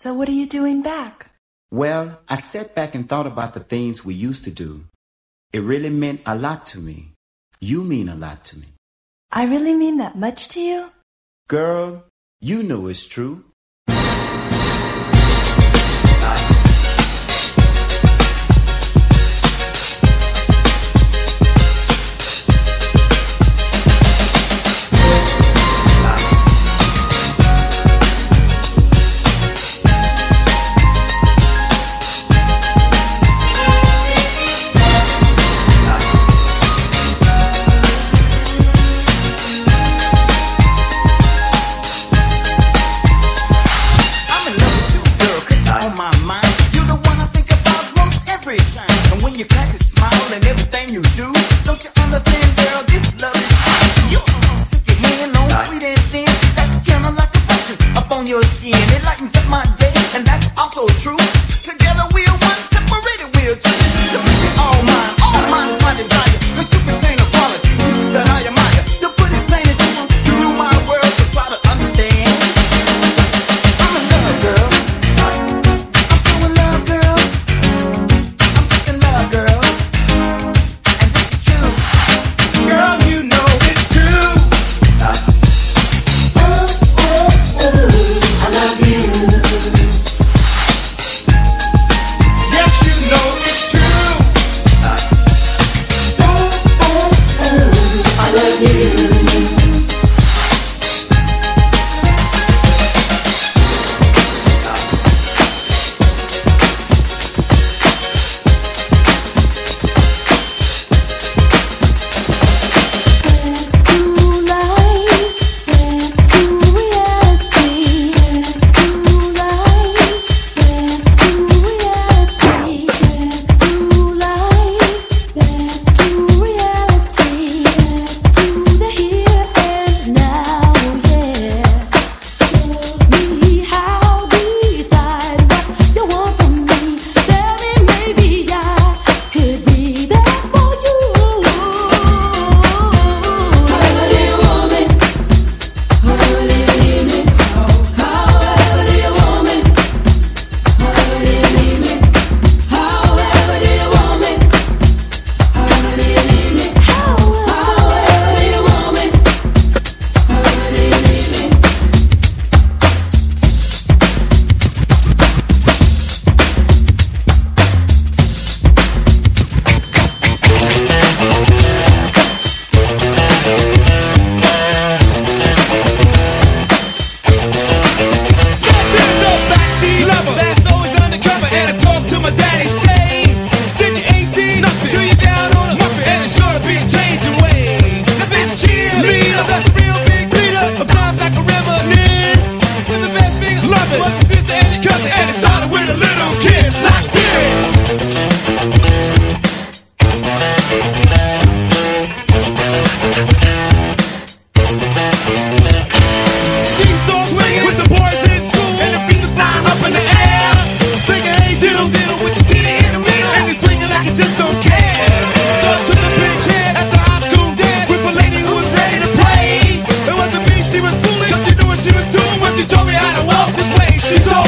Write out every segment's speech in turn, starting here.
So what are you doing back? Well, I sat back and thought about the things we used to do. It really meant a lot to me. You mean a lot to me. I really mean that much to you? Girl, you know it's true. She told me how to walk this way. She told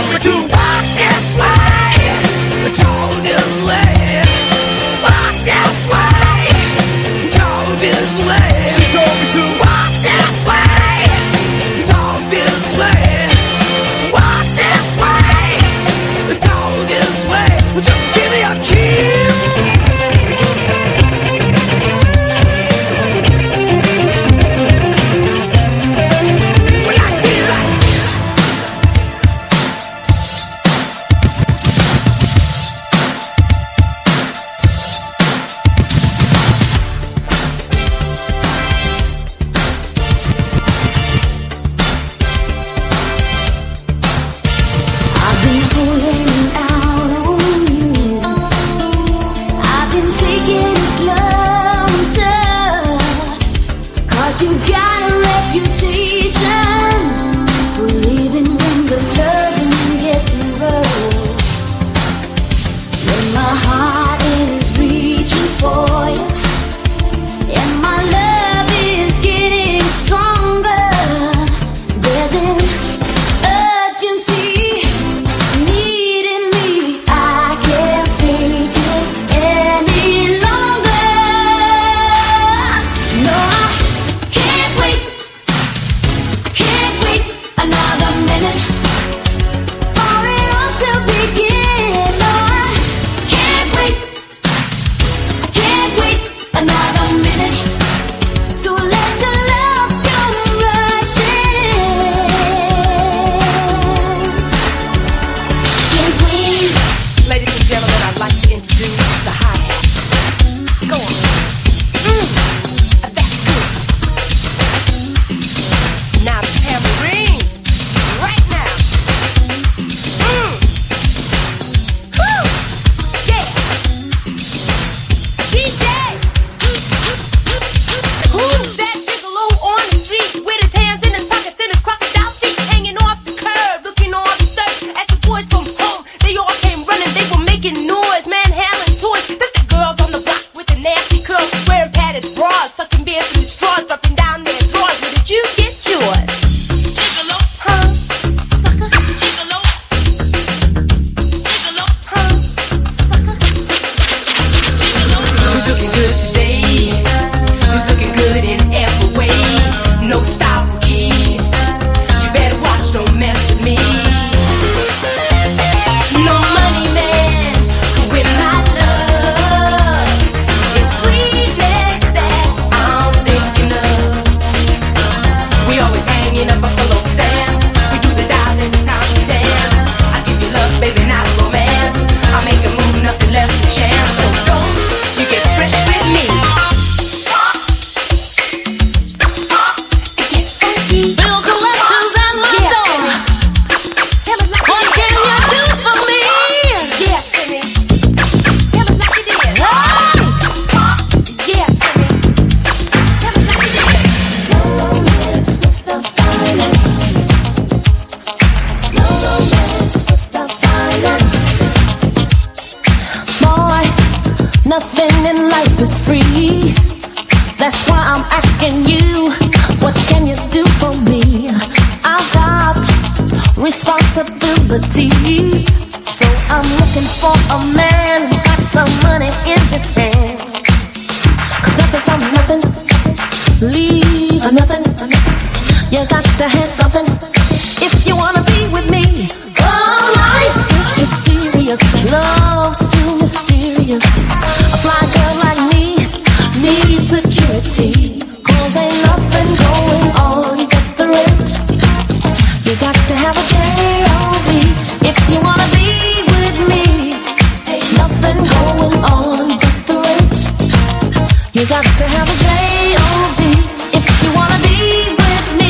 life is free. That's why I'm asking you, what can you do for me? I've got responsibilities, so I'm looking for a man who's got some money in his hand. 'Cause nothing from nothing leaves nothing. You got to have something if you wanna be with me. Oh, life is too serious, love's too mysterious. A fly girl like me needs security, 'cause ain't nothing going on but the rent. You got to have a J.O.B. if you wanna be with me. Ain't nothing going on but the rent. You got to have a J.O.B. if you wanna be with me.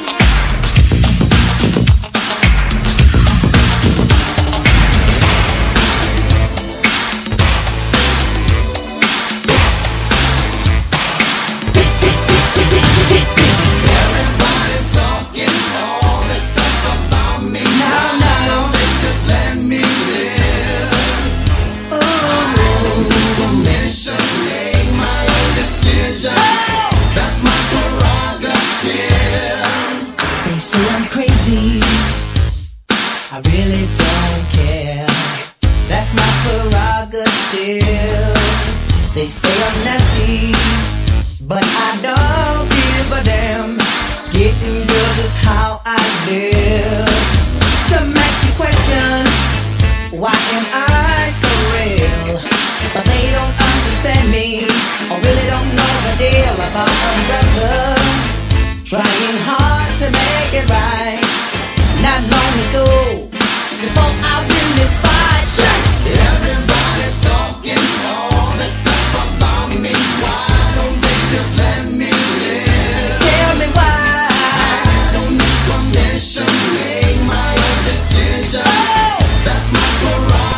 Everybody's talking all this stuff about me. Now they just let me live. Permission, make my own decisions. That's my prerogative. They say I'm crazy, I really don't care. That's my prerogative. They say I'm nasty, but I don't give a damn. Getting girls is how I live. Some ask me questions, why am I so real? But they don't understand me, or really don't know the deal about a brother trying hard to make it right. Not long ago, before I win this fight, Everybody's talking all this stuff about me. Why don't they just let me live? tell me why. I don't need permission, make my own decisions. That's my prerogative.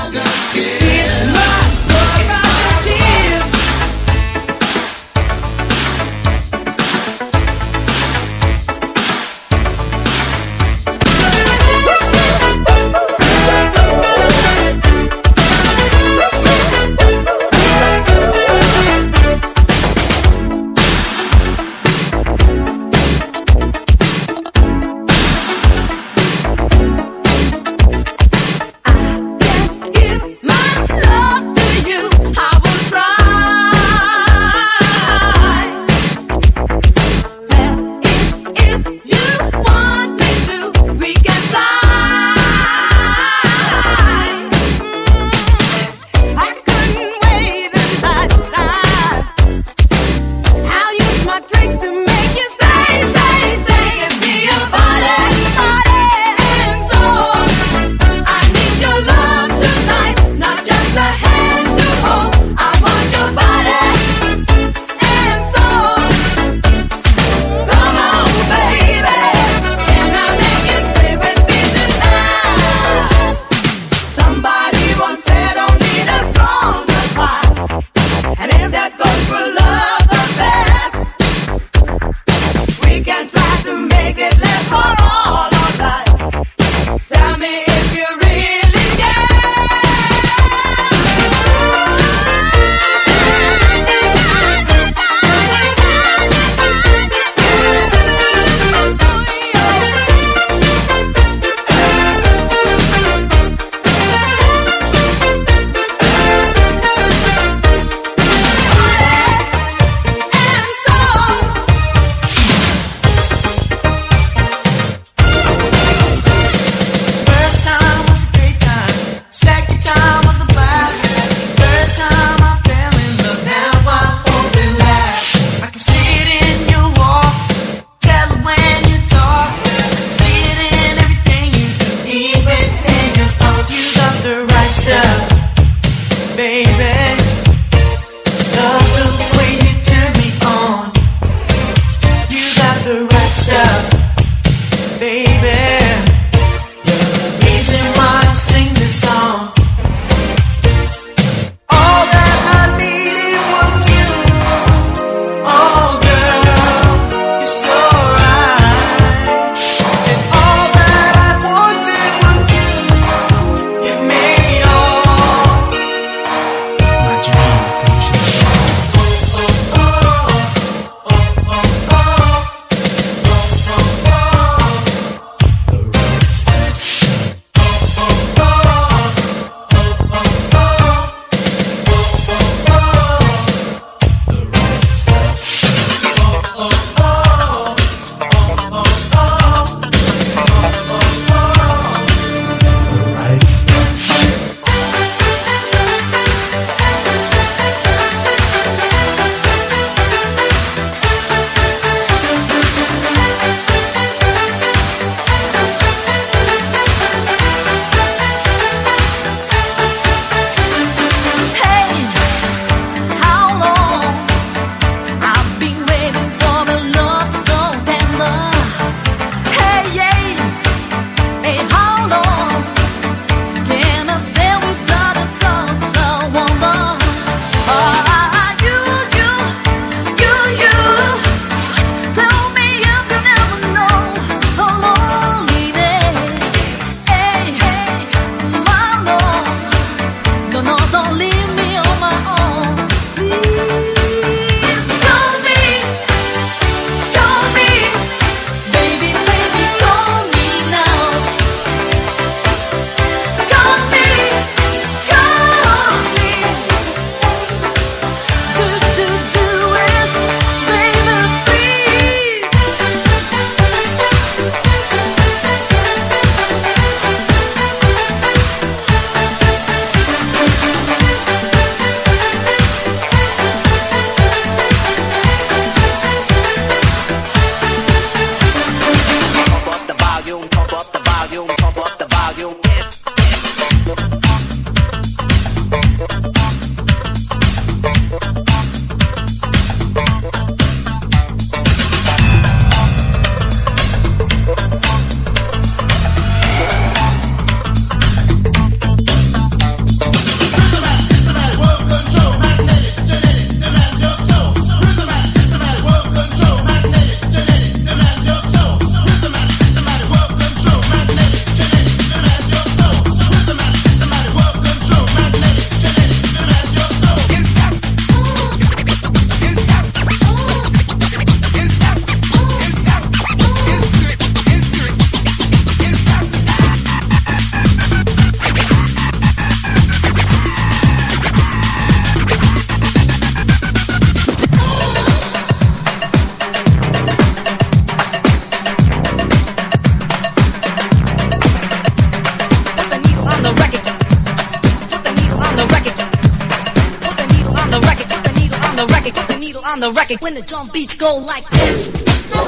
on the record when the drum beats go like this.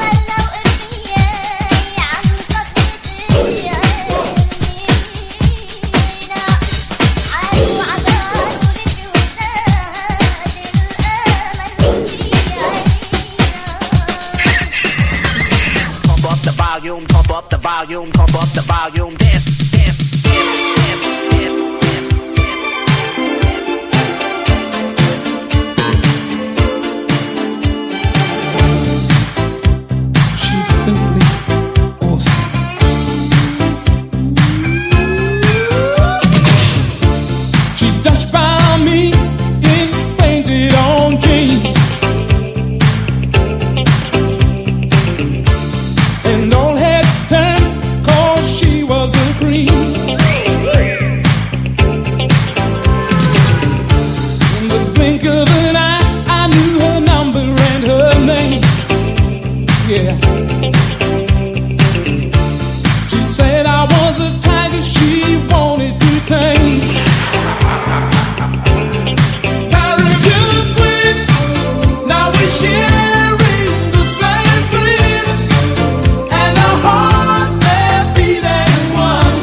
Pump up the volume, pump up the volume, pump up the volume, dance, dance, dance, dance, dance. Simply awesome. She touched by me in painted on jeans, and all had turned 'cause she was the cream. In the blink of an eye, I knew her number and her name. Yeah. Said I was the tiger she wanted to tame. Caribbean queen, now we're sharing the same dream, and our hearts they're beating one.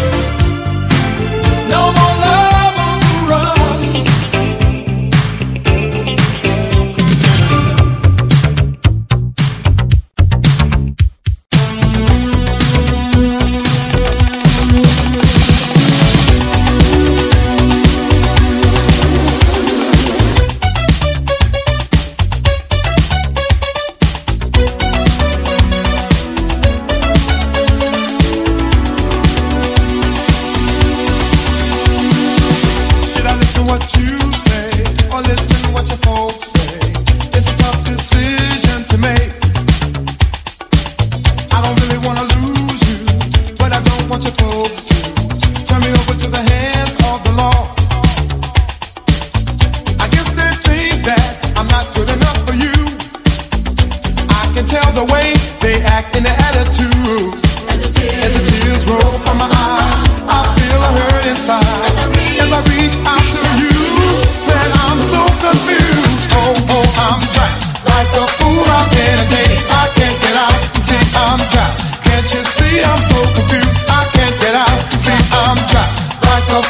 No more love on the run. What you say, or listen what your folks say. It's a tough decision to make. I don't really wanna lose you, but I don't want your folks to turn me over to the hands of the law. I guess they think that I'm not good enough for you. I can tell the way they act in their attitudes. As the tears roll from my eyes, I feel a hurt inside. As I reach out to you, said I'm so confused. Oh, I'm trapped like a fool out in a cage. I can't get out. See, I'm trapped. Can't you see I'm so confused? I can't get out. See, I'm trapped like a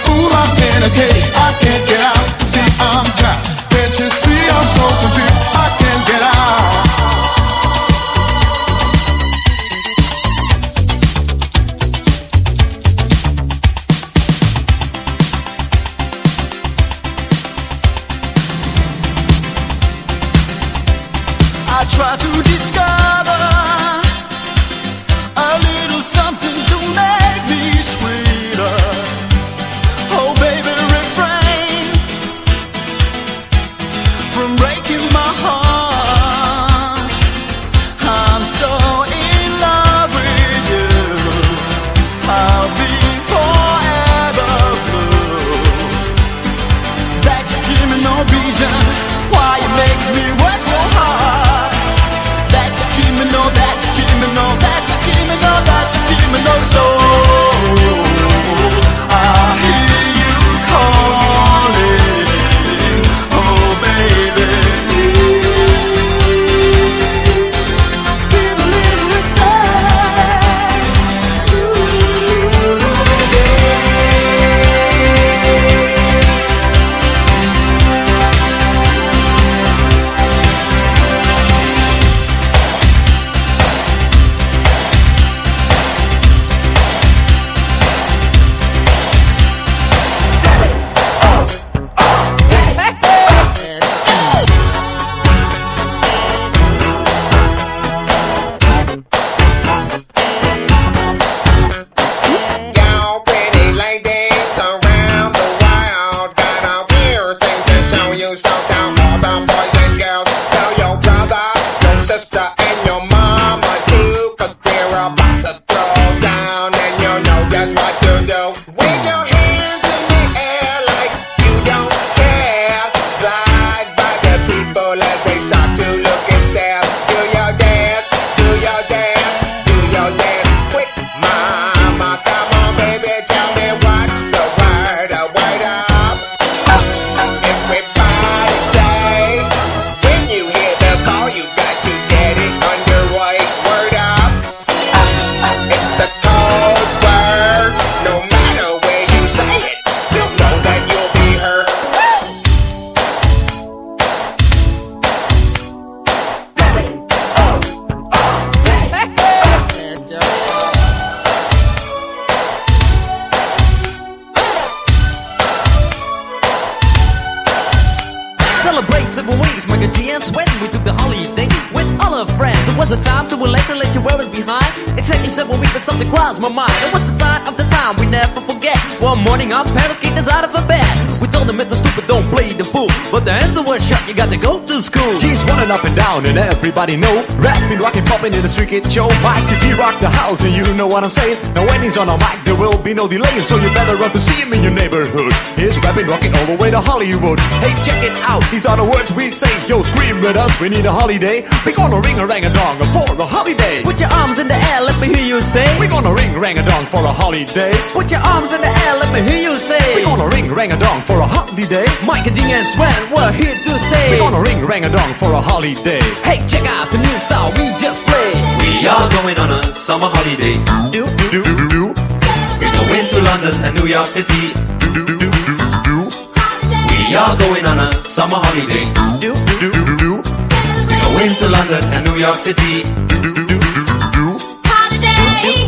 7 weeks, Michael G and Sweat, we took the holiday with all our friends. It was a time to relax and let you wear it behind. Exactly 7 weeks, but something crossed my mind. It was the sign of the time we never forget. One morning our parents kicked us out of a bed. We told them it was stupid, don't play the fool. But the answer was shut, you got to go to school. G's running up and down and everybody know. Rapping, rocking, popping in the street kid show. Michael G rock the house and you know what I'm saying. Now when he's on a mic there will be no delay, so you better run to see him in your neighborhood. He's rapping, rocking all the way to Hollywood. Hey, check it out, these are the words we say. Yo, scream with us, we need a holiday. We gonna ring a rang a dong for a holiday. Put your arms in the air, let me hear you say. We gonna ring rang a dong for a holiday. Put your arms in the air, let me hear you say. We gonna ring rang a dong for a holiday. Michael G and Sweat, we're here to stay. We gonna ring rang a dong for a holiday. Hey, check out the new style we just played. We are going on a summer holiday. Do do do do. We're going to London and New York City. Do do do do do. We are going on a summer holiday. Do do do do. We're going to London and New York City. Do do do do do. Holiday.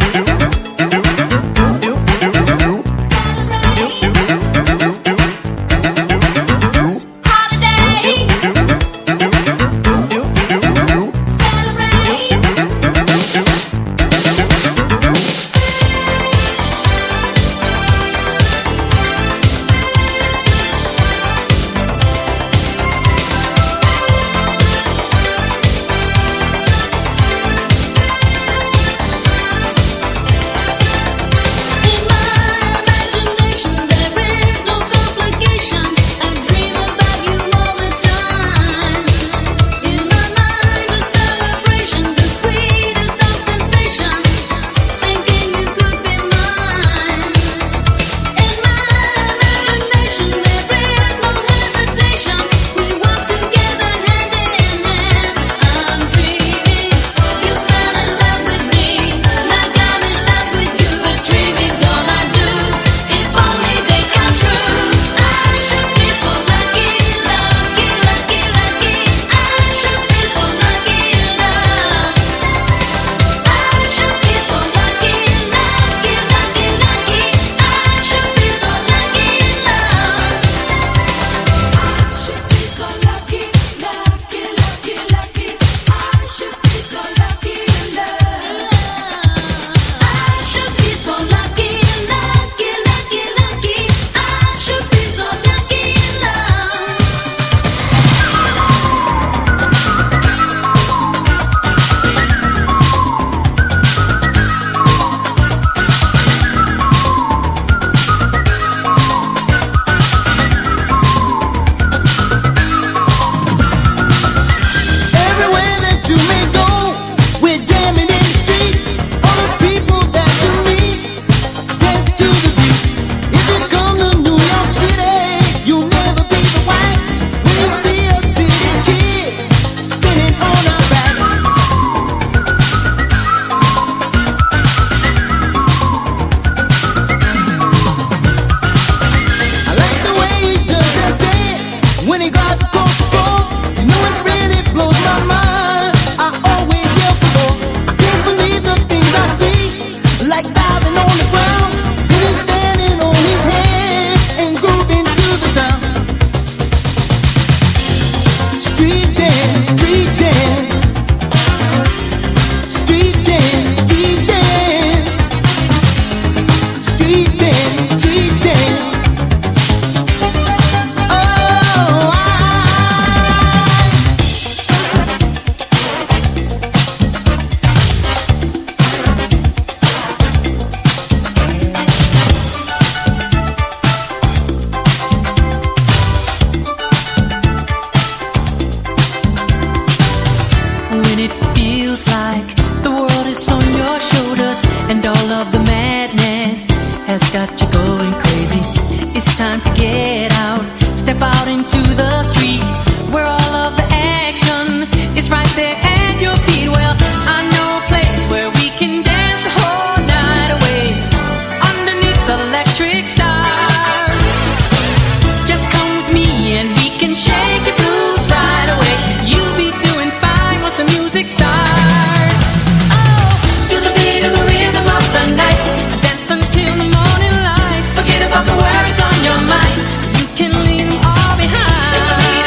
has got you going crazy. It's time to get out, step out into the street, where all of the action is right there at your feet. Well, I know a place where we can dance the whole night away, underneath the electric stars. Just come with me and we can shake your blues right away. You'll be doing fine once the music starts. Oh, feel the beat of the rhythm of the night, dance until the morning light. Forget about the worries on your mind, you can leave them all behind.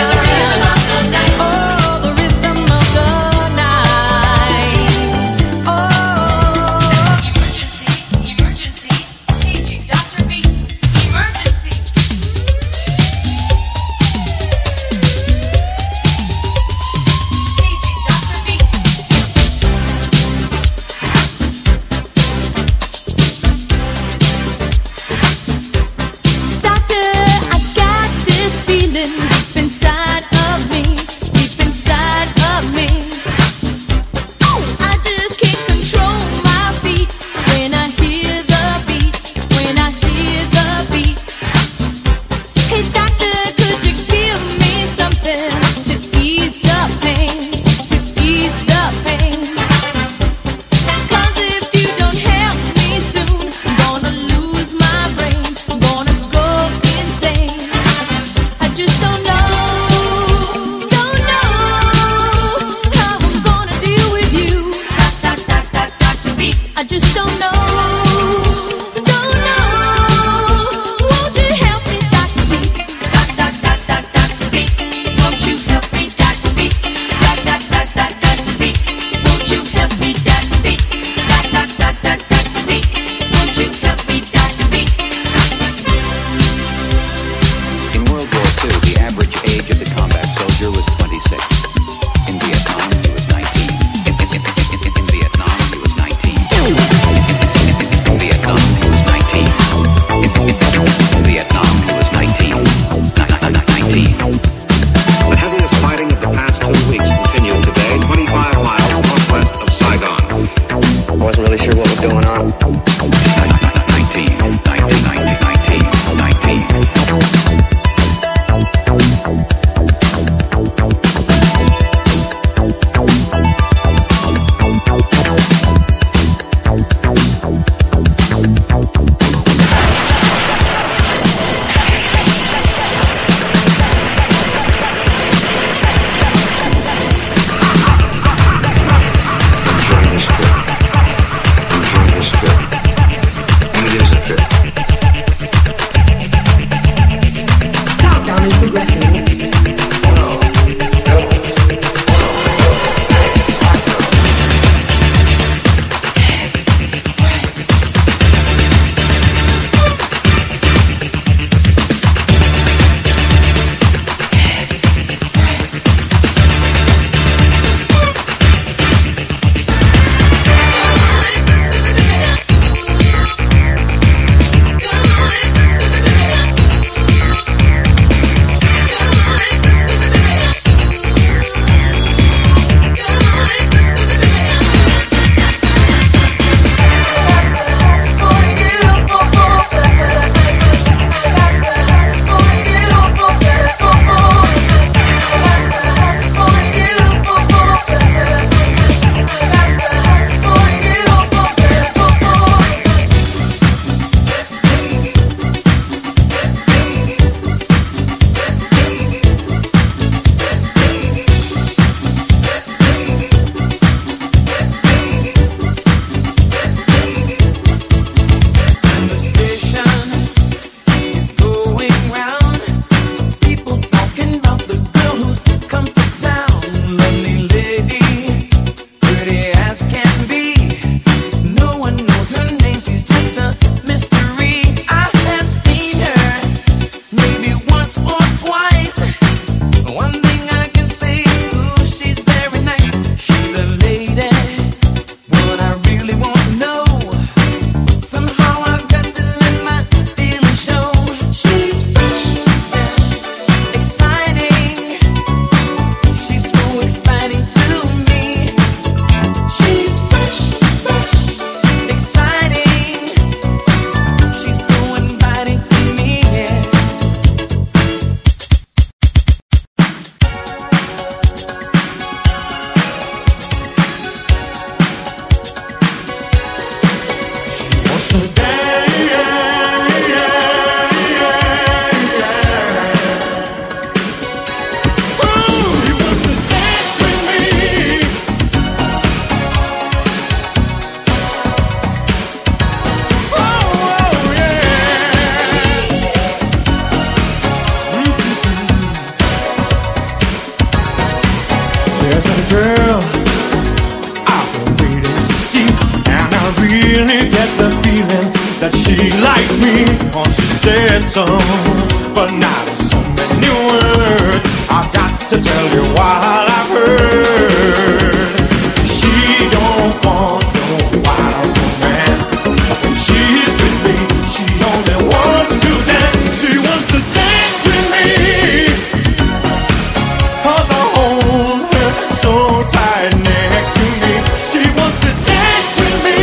song, but not in so many words. I've got to tell you what I've heard. She don't want no wild romance. When she's with me, she only wants to dance. She wants to dance with me, 'cause I hold her so tight next to me. She wants to dance with me,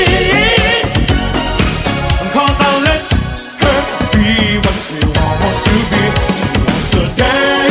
'cause I let her be what she wants to be. She wants to dance.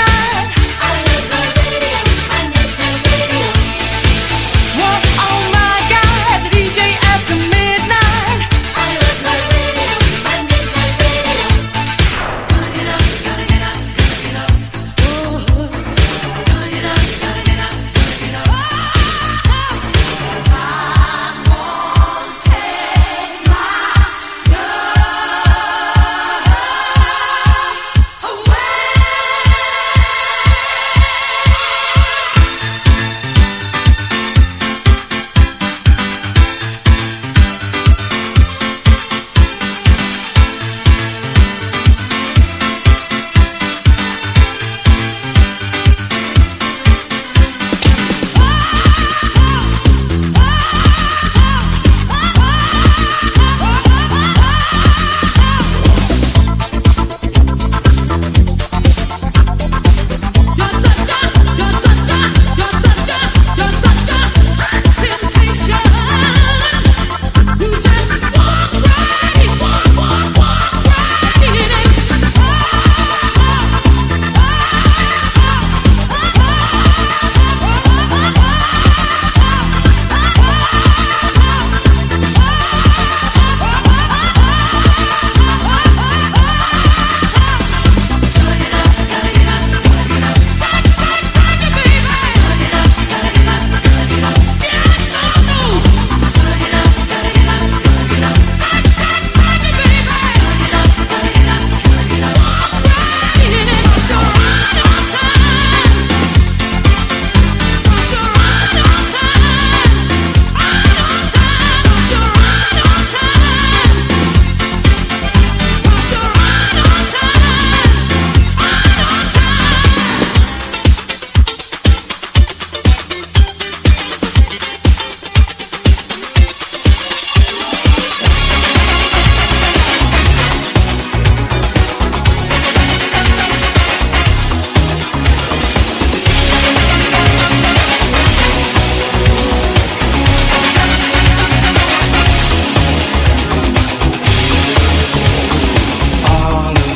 Oh my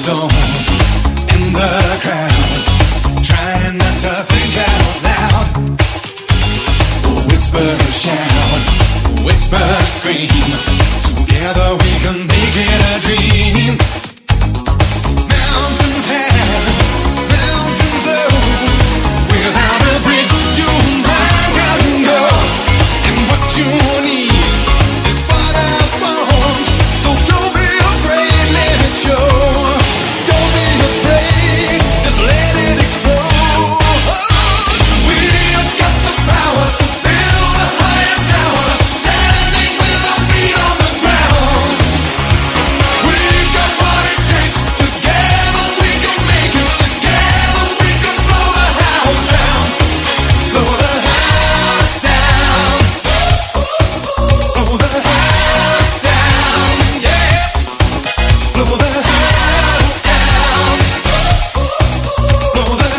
stone in the crowd, trying not to think out loud. Whisper, shout, whisper, scream. Together we can make it a dream. Mountains high, mountains low. Without a bridge, you and I can go. And what you need is what I want. So don't be afraid, let it show. Don't be afraid, just let it explode. We've got the power to build the highest tower, standing with our feet on the ground. We've got what it takes. Together we can make it. Together we can blow the house down. Blow the house down. Blow the house down. Yeah. Blow the house down. Blow the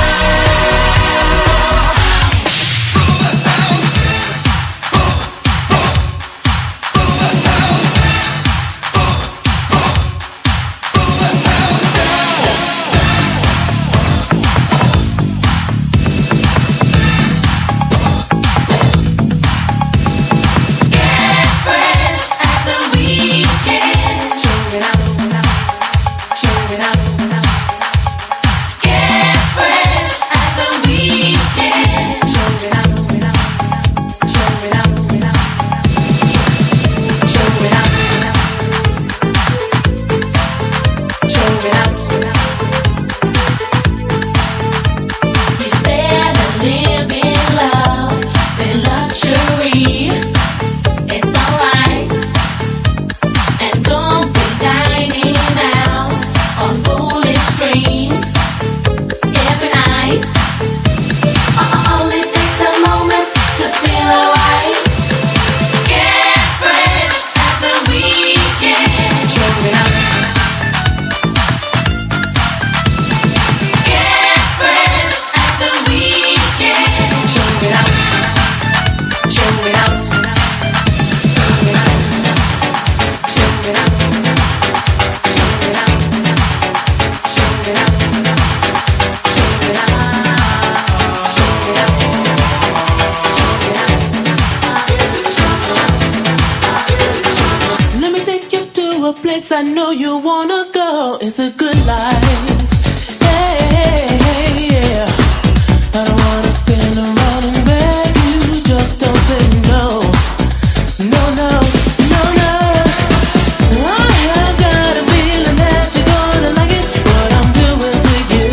I know you wanna go. It's a good life. Hey, hey, hey, yeah. I don't wanna stand around and beg you. Just don't say no. No, no, no, no. I have got a feeling that you're gonna like it. What I'm doing to you.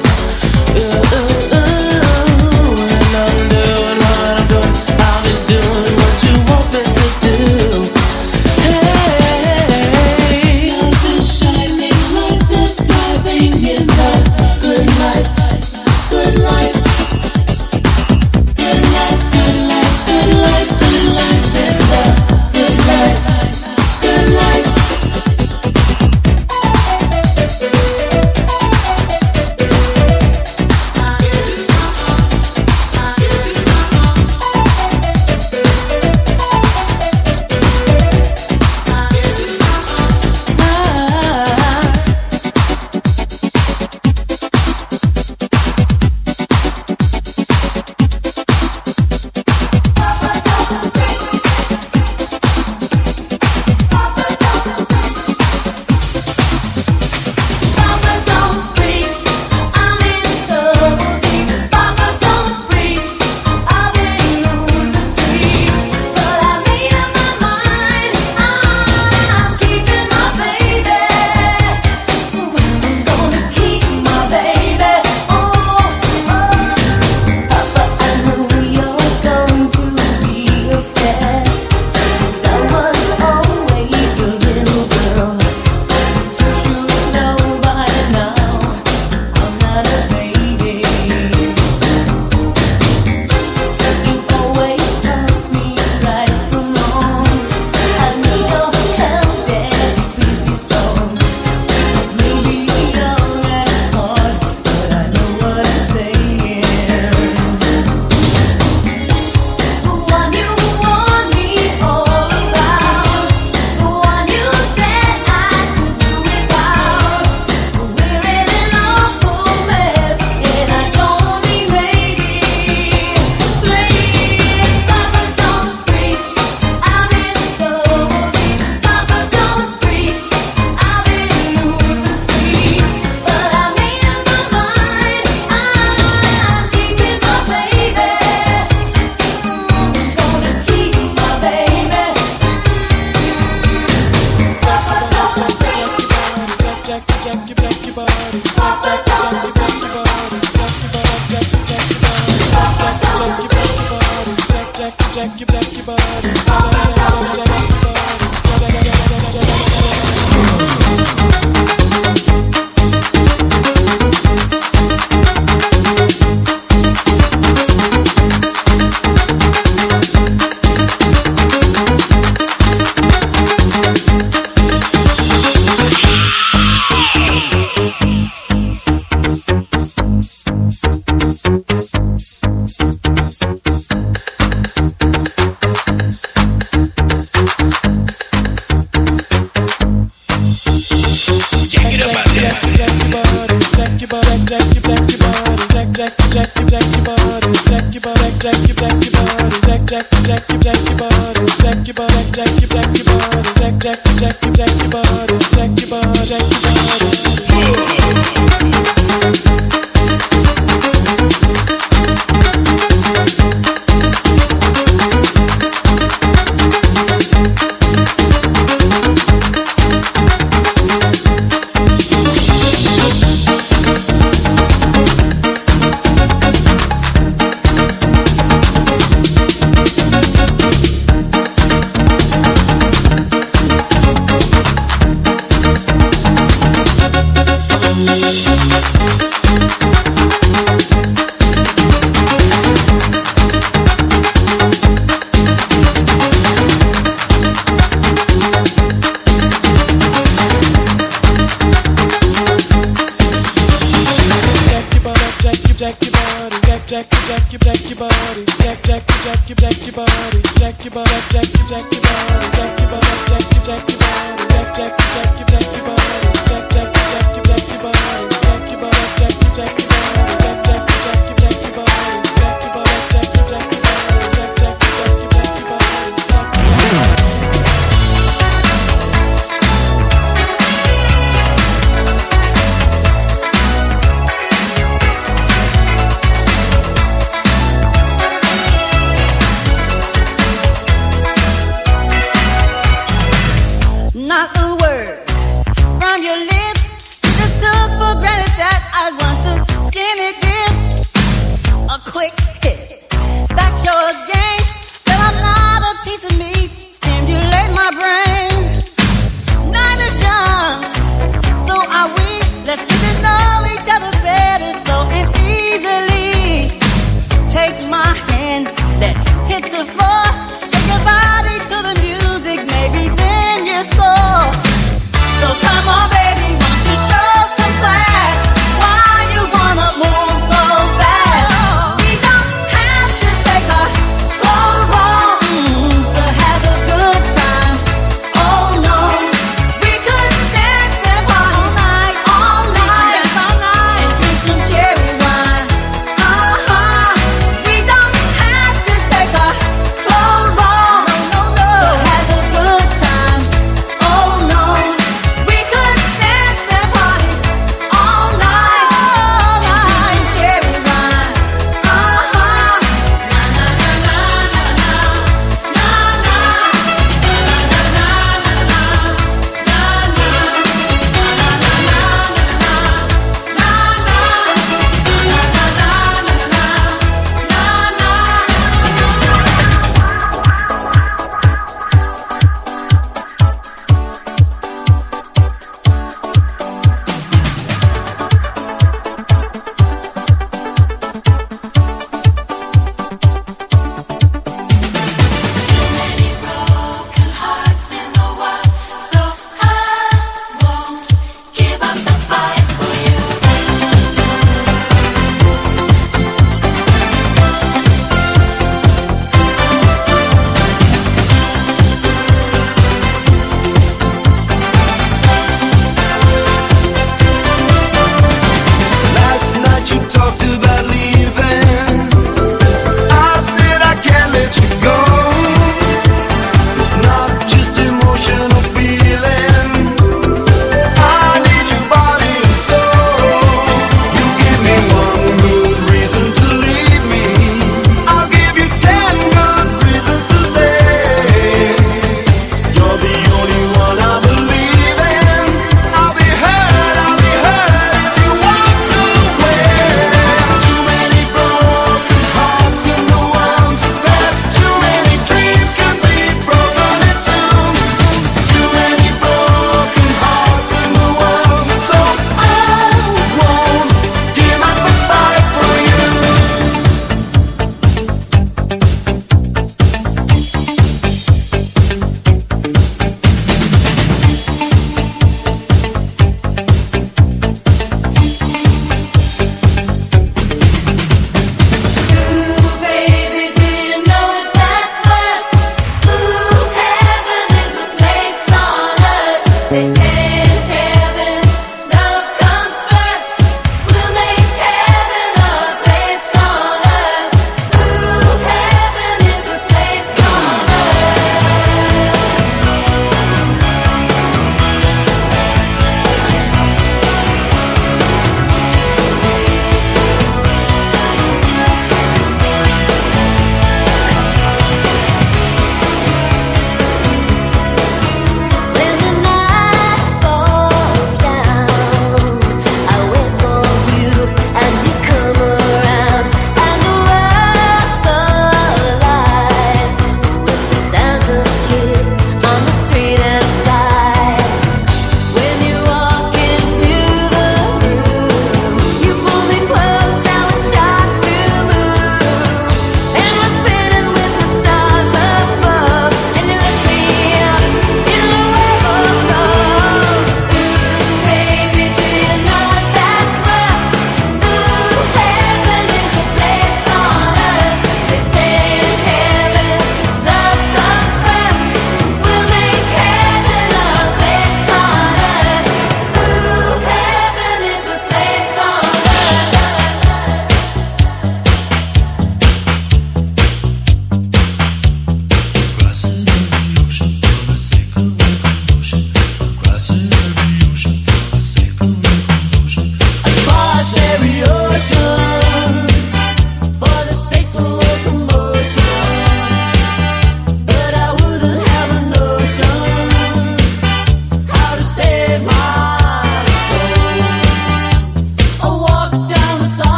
And I'm doing what I'm doing. I'll be doing what you want me to do. Shining like this, driving in the good life.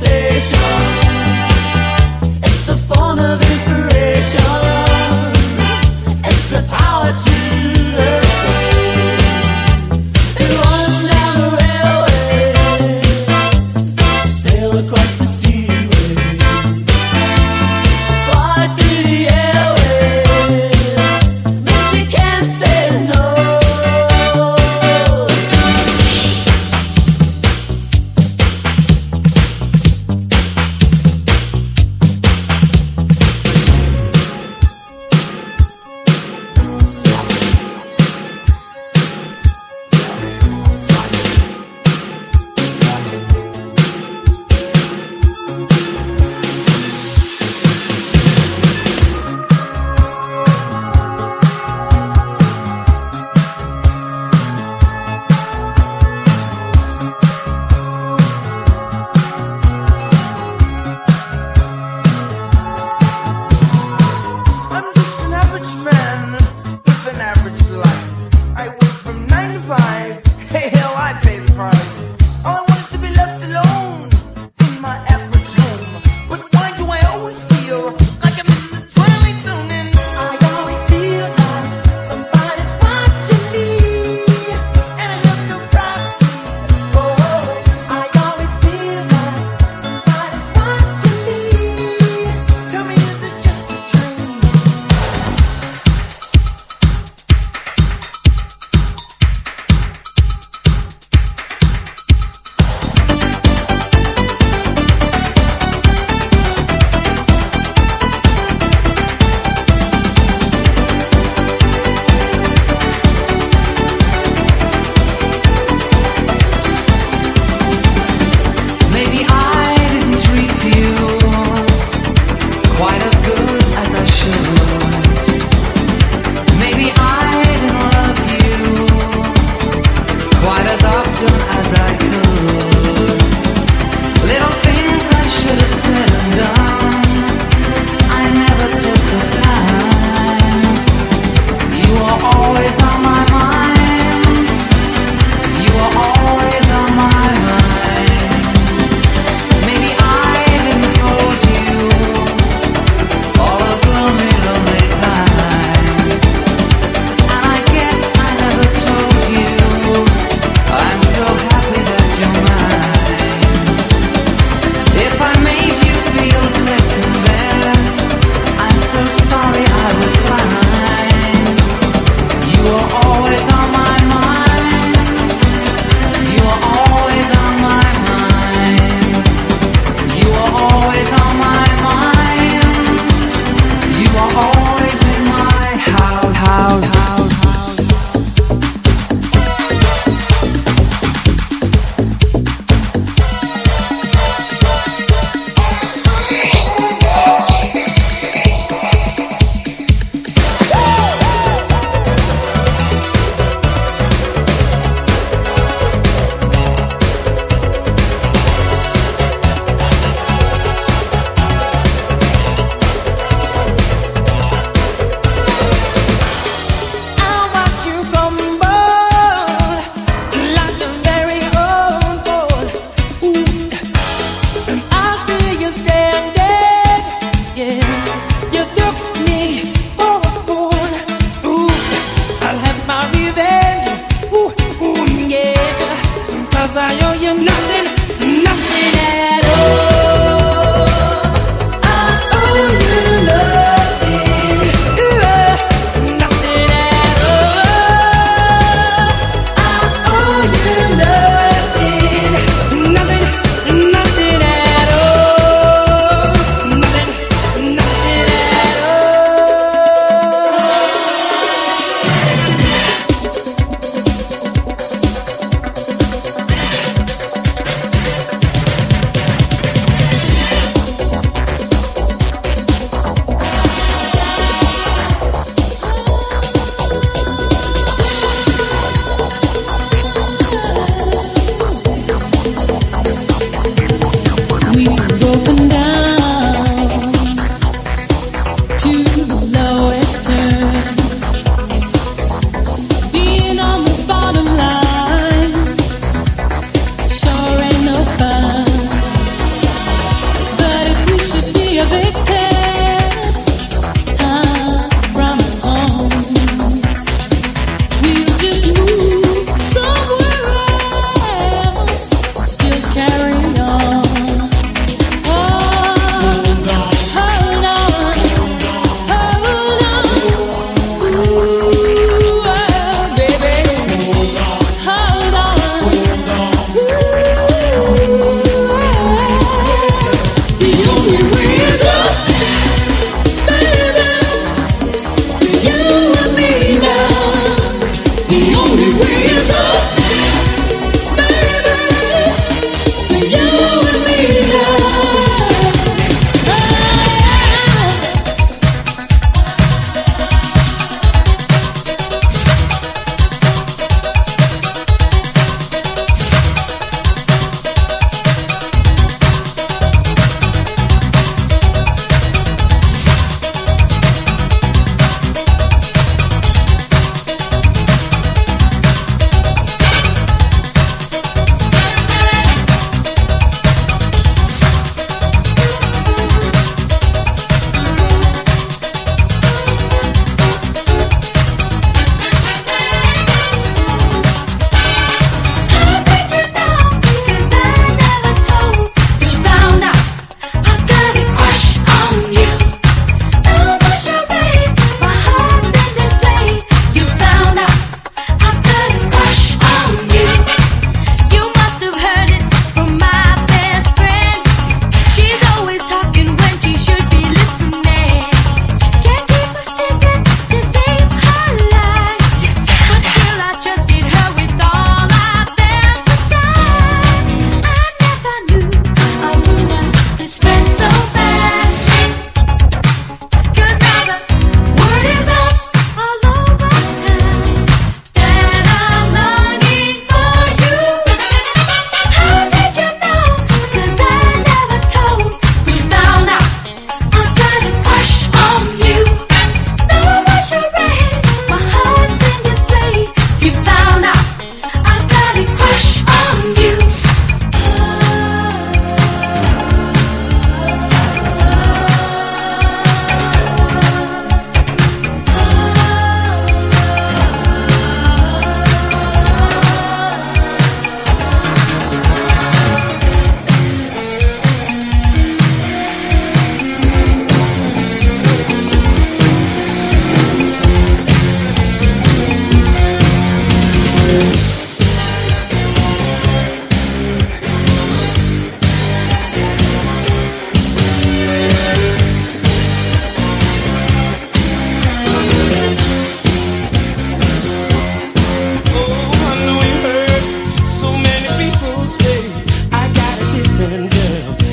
station. It's a form of inspiration. It's a power to the stars. And run down the railways, sail across the seaways, fly through the airways. But you can't say no.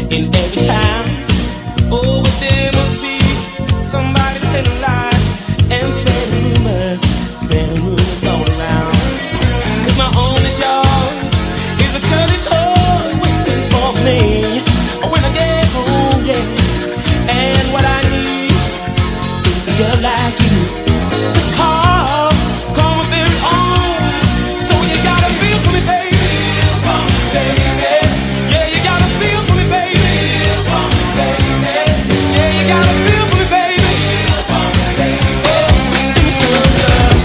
in every town. Oh, but there must be somebody telling lies and spreading rumors all around. 'Cause my only joy is a curly toy waiting for me when I get home, yeah. And what I need is a girl like you to call my very own. So you gotta feel for me, baby. Feel for me, baby. Yeah, you gotta feel for me, baby. Feel for me, baby. Yeah, you gotta feel for me, baby. Feel for me, baby. Oh, give me some love.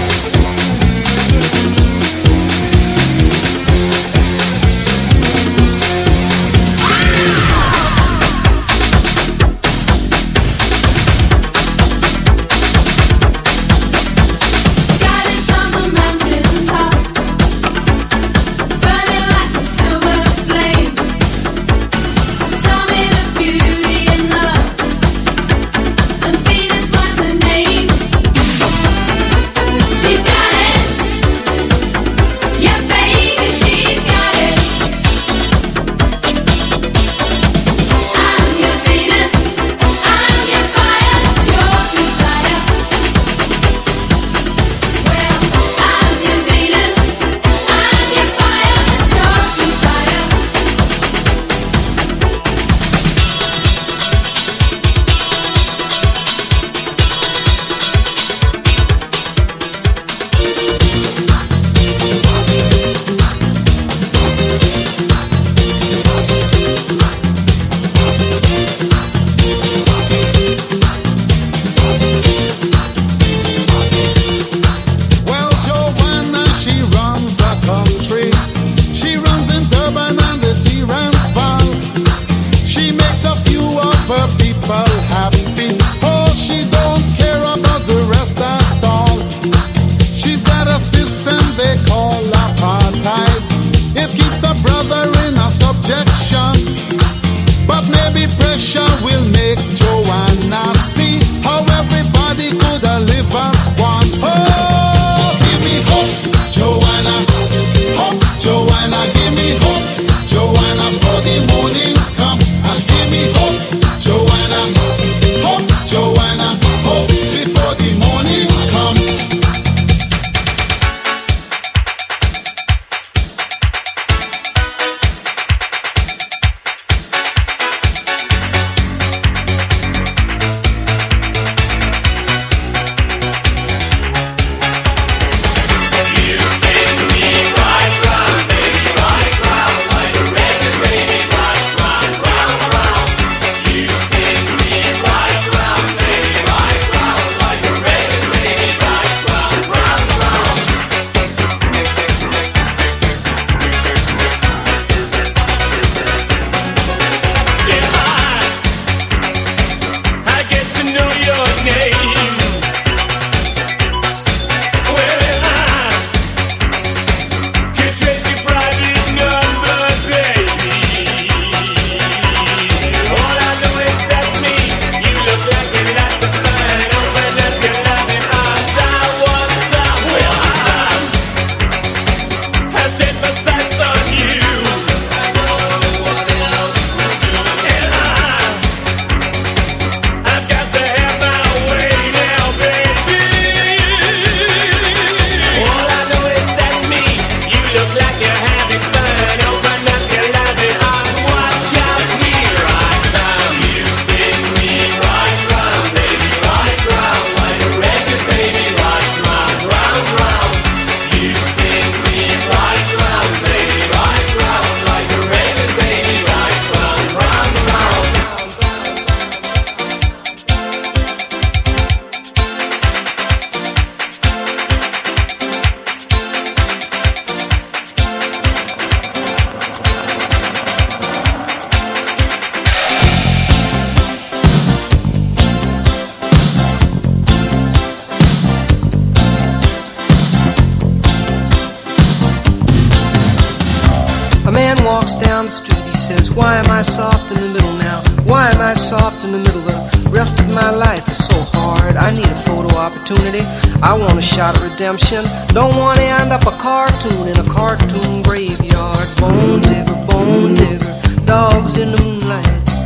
walks down the street, he says, why am I soft in the middle now? Why am I soft in the middle? The rest of my life is so hard. I need a photo opportunity. I want a shot at redemption. Don't want to end up a cartoon in a cartoon graveyard. Bone digger, dogs in the moonlight.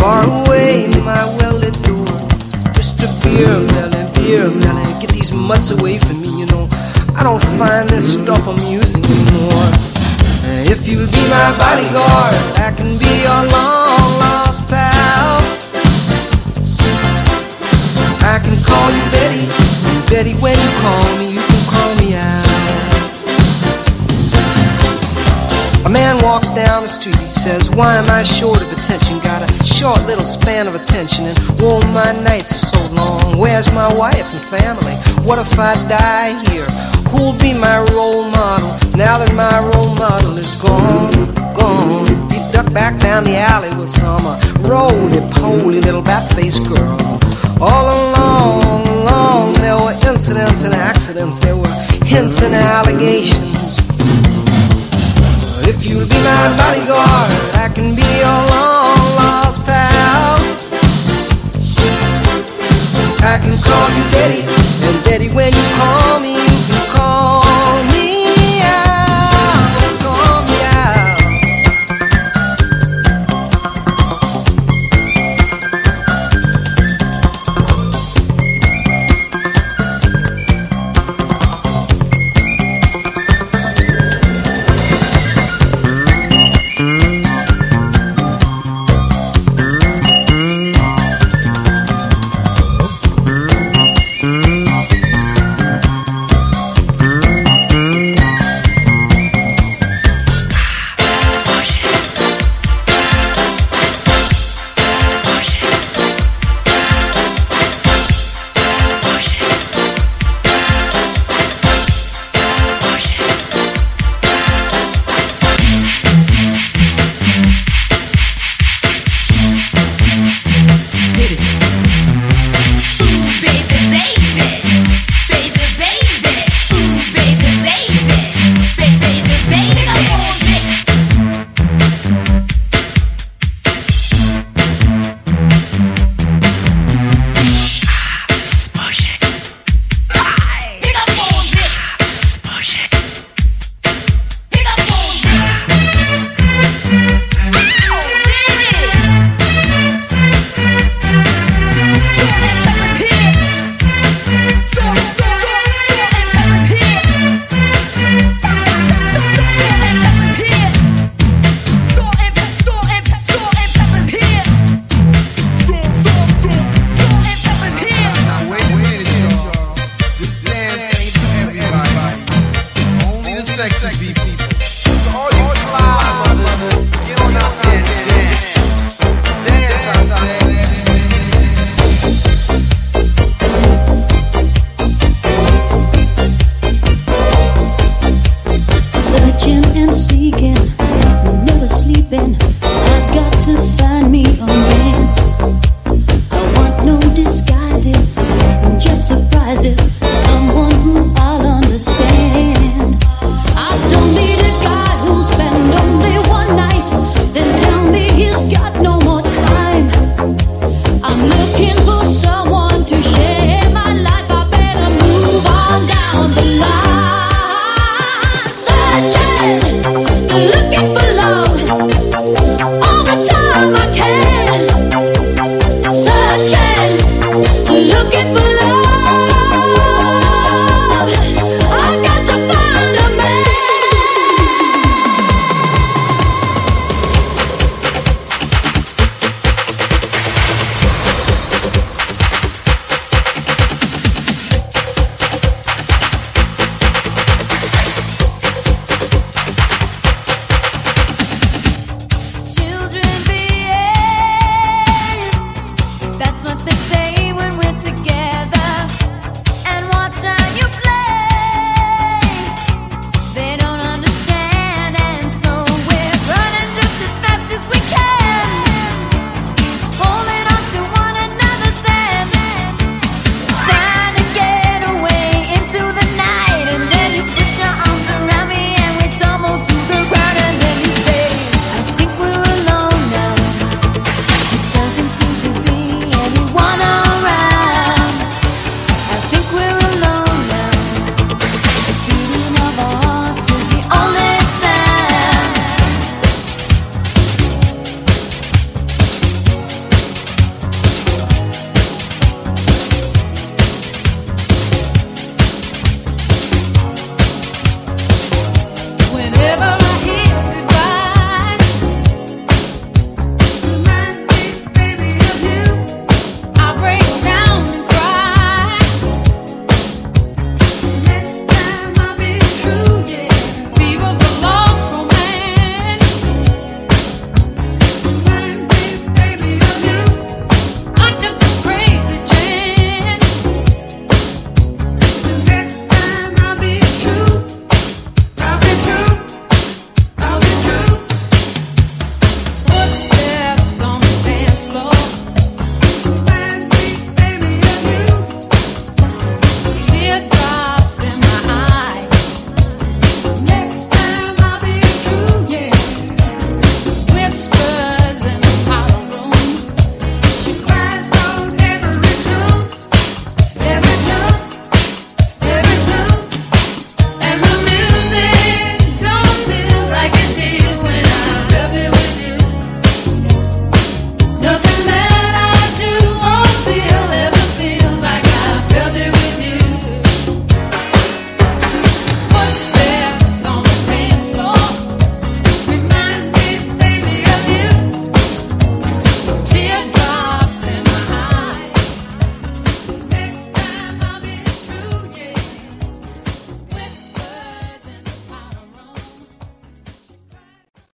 far away, my well-lit door. Mr. Beer Melly, get these mutts away from me, you know. I don't find this stuff amusing anymore. If you'll be my bodyguard, I can be your long-lost pal. I can call you Betty, and Betty, when you call me, you can call me out. A man walks down the street, he says, why am I short of attention? Got a short little span of attention, and oh, my nights are so long. Where's my wife and family? What if I die here? Who'll be my role model now that my role model is gone? He ducked back down the alley with some roly-poly little bat-faced girl. All along, there were incidents and accidents, there were hints and allegations. If you'll be my bodyguard, I can be your long